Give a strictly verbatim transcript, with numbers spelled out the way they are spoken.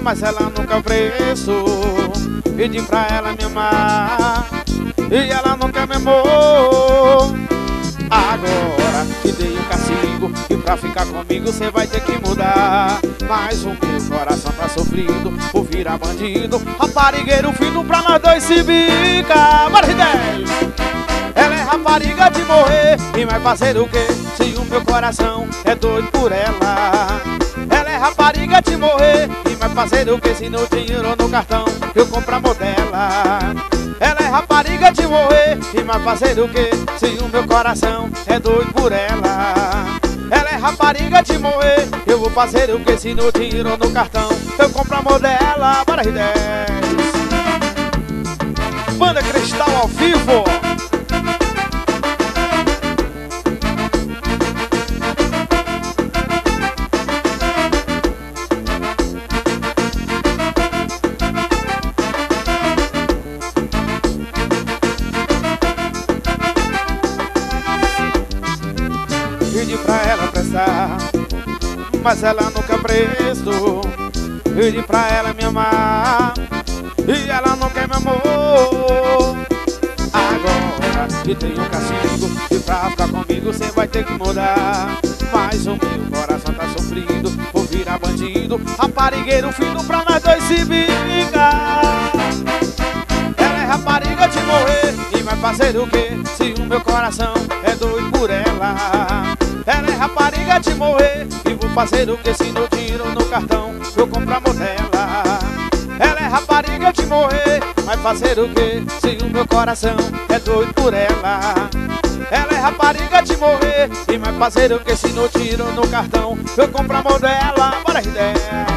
mas ela nunca prestou. Pedi pra ela me amar e ela nunca me amou. Agora te dei o castigo e pra ficar comigo cê vai ter que mudar. Mas o meu coração tá sofrido por virar bandido, raparigueiro fino pra nós dois se bica. Bora, dez. Ela é rapariga de morrer e vai fazer o quê se o meu coração é doido por ela? Ela é rapariga de morrer e vai fazer o que se no dinheiro ou no cartão eu compro a modela? Ela é rapariga de morrer e vai fazer o que se o meu coração é doido por ela? Ela é rapariga de morrer, eu vou fazer o que se no dinheiro ou no cartão eu compro a modela? Bora, dez. Banda Cristal ao vivo. Pedi pra ela prestar, mas ela nunca prestou. Pedi pra ela me amar e ela nunca me amou. Agora que tenho um castigo e pra ficar comigo cê vai ter que mudar. Mas o meu coração tá sofrido por virar bandido, raparigueiro fino pra nós dois se vingar. Ela é rapariga de morrer e vai fazer o que se o meu coração é doido por ela? Ela é rapariga de morrer e vou fazer o que se no dinheiro no cartão eu compro a modela? Ela é rapariga de morrer, vai fazer o que se o meu coração é doido por ela? Ela é rapariga de morrer e vai fazer o que se no dinheiro no cartão eu compro a modela? Bora, ideia.